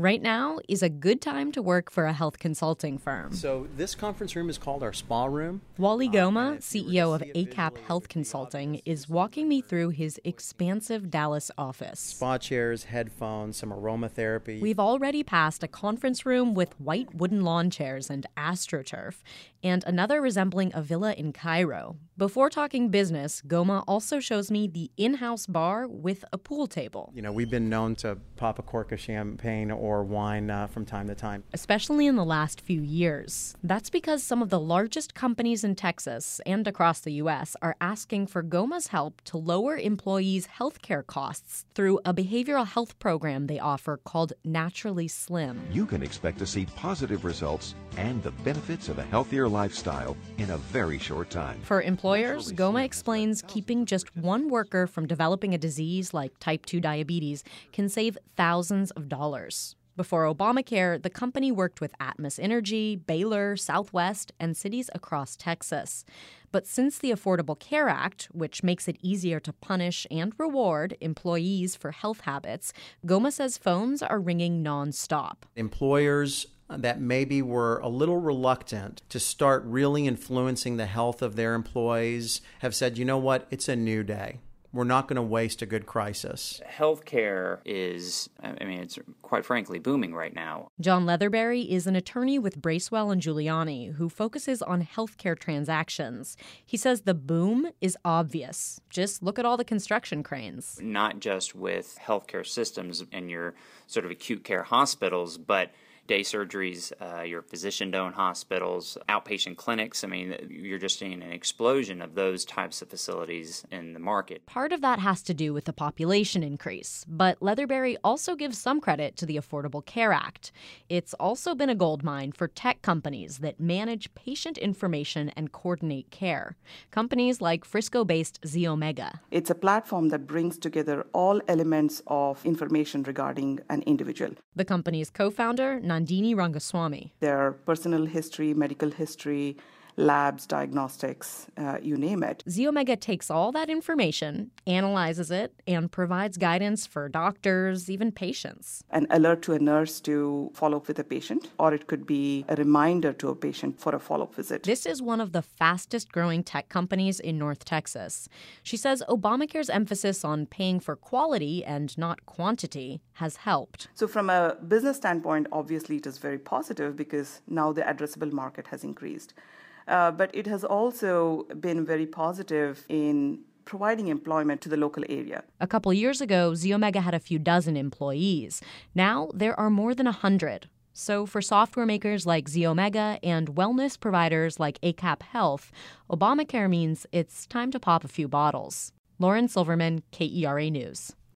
Right now is a good time to work for a health consulting firm. So this conference room is called our spa room. Wally Goma, CEO of ACAP Health Consulting, is walking me through his expansive Dallas office. Spa chairs, headphones, some aromatherapy. We've already passed a conference room with white wooden lawn chairs and AstroTurf, and another resembling a villa in Cairo. Before talking business, Goma also shows me the in-house bar with a pool table. We've been known to pop a cork of champagne or wine from time to time. Especially in the last few years. That's because some of the largest companies in Texas and across the U.S. are asking for Goma's help to lower employees' healthcare costs through a behavioral health program they offer called Naturally Slim. You can expect to see positive results and the benefits of a healthier lifestyle in a very short time. For employers, Goma explains keeping just one worker from developing a disease like type 2 diabetes can save thousands of dollars. Before Obamacare, the company worked with Atmos Energy, Baylor, Southwest, and cities across Texas. But since the Affordable Care Act, which makes it easier to punish and reward employees for health habits, Goma says phones are ringing nonstop. Employers that maybe were a little reluctant to start really influencing the health of their employees have said, you know what, it's a new day. We're not going to waste a good crisis. Healthcare is, it's quite frankly booming right now. John Leatherberry is an attorney with Bracewell and Giuliani who focuses on healthcare transactions. He says the boom is obvious. Just look at all the construction cranes. Not just with healthcare systems and your sort of acute care hospitals, but day surgeries, your physician-owned hospitals, outpatient clinics. You're just seeing an explosion of those types of facilities in the market. Part of that has to do with the population increase, but Leatherberry also gives some credit to the Affordable Care Act. It's also been a goldmine for tech companies that manage patient information and coordinate care. Companies like Frisco-based Zeomega. It's a platform that brings together all elements of information regarding an individual. The company's co-founder, Nandini Rangaswamy. Their personal history, medical history, labs, diagnostics, you name it. Zeomega takes all that information, analyzes it, and provides guidance for doctors, even patients. An alert to a nurse to follow up with a patient, or it could be a reminder to a patient for a follow-up visit. This is one of the fastest growing tech companies in North Texas. She says Obamacare's emphasis on paying for quality and not quantity has helped. So from a business standpoint, obviously it is very positive because now the addressable market has increased. But it has also been very positive in providing employment to the local area. A couple years ago, Zeomega had a few dozen employees. Now there are more than 100. So for software makers like Zeomega and wellness providers like ACAP Health, Obamacare means it's time to pop a few bottles. Lauren Silverman, KERA News.